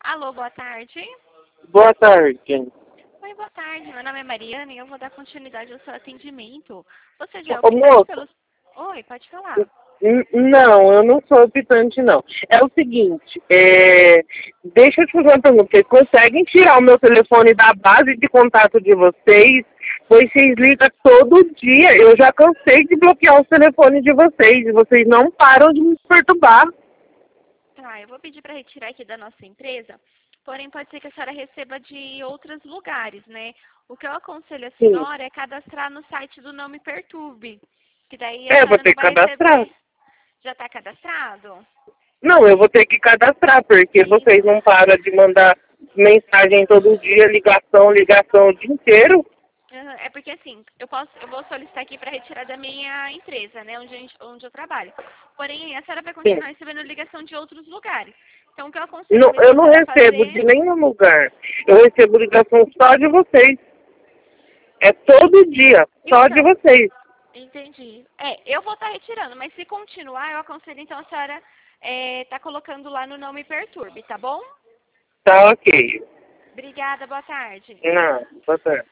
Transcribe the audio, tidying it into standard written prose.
Alô, boa tarde. Boa tarde. Oi, boa tarde. Meu nome é Mariana e eu vou dar continuidade ao seu atendimento. Você já é Ô, optante moça, pelos... Oi, pode falar. não, eu não sou optante, não. É o seguinte, deixa eu te fazer uma pergunta. Vocês conseguem tirar o meu telefone da base de contato de vocês? Pois vocês ligam todo dia. Eu já cansei de bloquear o telefone de vocês. E vocês não param de me perturbar. Tá, eu vou pedir para retirar aqui da nossa empresa, porém pode ser que a senhora receba de outros lugares, né? O que eu aconselho a Sim. senhora é cadastrar no site do Não Me Perturbe, que daí a Vou senhora ter não que vai cadastrar. receber. Já está cadastrado? Não, eu vou ter que cadastrar, porque vocês Isso. não param de mandar mensagem todo dia, ligação o dia inteiro. Aham, é porque assim, eu vou solicitar aqui para retirar da minha empresa, né, onde eu trabalho. Porém, a senhora vai Sim. continuar recebendo ligação de outros lugares. Então, o que eu aconselho Não, mesmo eu a não senhora recebo de fazer, nenhum lugar. Eu recebo ligação só de vocês. É todo dia, só de então, vocês. entendi. Eu vou estar retirando, mas se continuar, eu aconselho então a senhora tá colocando lá no Não Me Perturbe, tá bom? Tá ok. Obrigada, boa tarde. Não, boa tarde.